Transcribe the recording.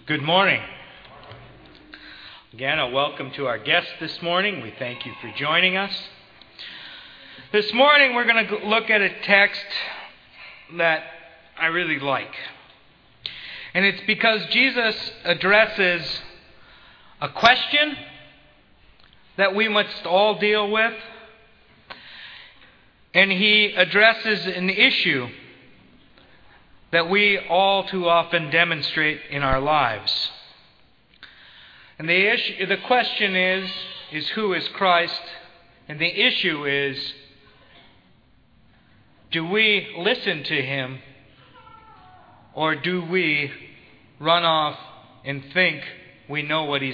Good morning. Again, a welcome to our guests this morning. We thank you for joining us. This morning we're going to look at a text that I really like. And it's because Jesus addresses a question that we must all deal with. And he addresses an issue that we all too often demonstrate in our lives. And the question is who is Christ? And the issue is, do we listen to Him, or do we run off and think we know what He's